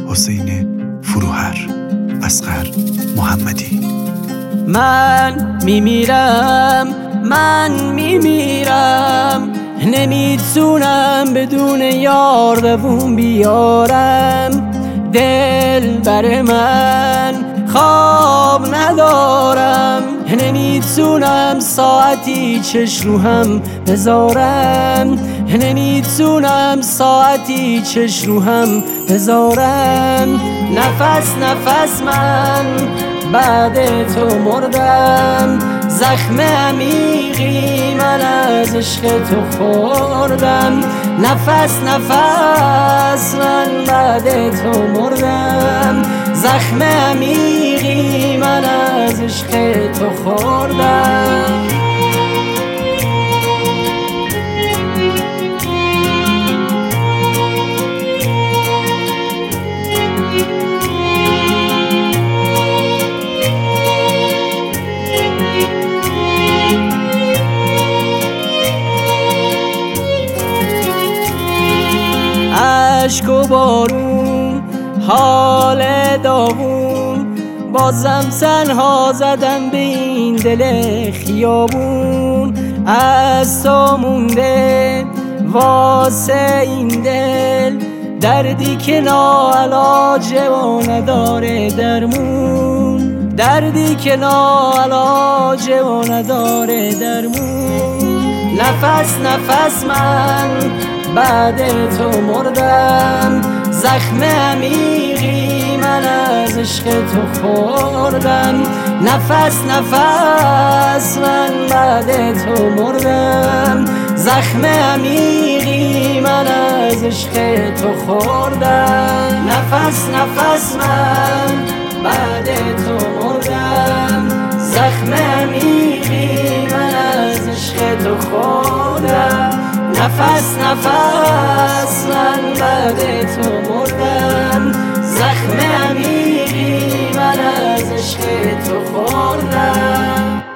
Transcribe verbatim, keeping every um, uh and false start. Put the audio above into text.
حسین فروهر، اصغر محمدی. من میمیرم، من میمیرم، نمیتونم بدون یار دوون بیارم. دل بر من خواب ندارم، نمیتونم ساعتی چش رو هم بذارم، نمیتونم ساعتی چش رو هم بذارم. نفس نفس من بعد تو مردم، زخم عمیقی من از عشق تو خوردم. نفس نفس من بعد تو مردم، زخم عمیقی من از عشق تو خوردم. عشق و بارون، حال داغون، بازم تنها زدم به این دل خیابون. از تو مونده واسه این دل، دردی که ناعلاجه و نداره درمون، دردی که ناعلاجه و نداره درمون. نفس نفس من بعد تو مردم، زخم عمیقی من از عشق تو خوردم. نفس نفس من بعد تو مردم، زخم عمیقی من از عشق تو خوردم. نفس نفس من بعد تو مردم، زخم عمیقی من از عشق تو خوردم. نفس نفس من بعد تو مردم، زخم عمیقی من از عشق تو خوردم.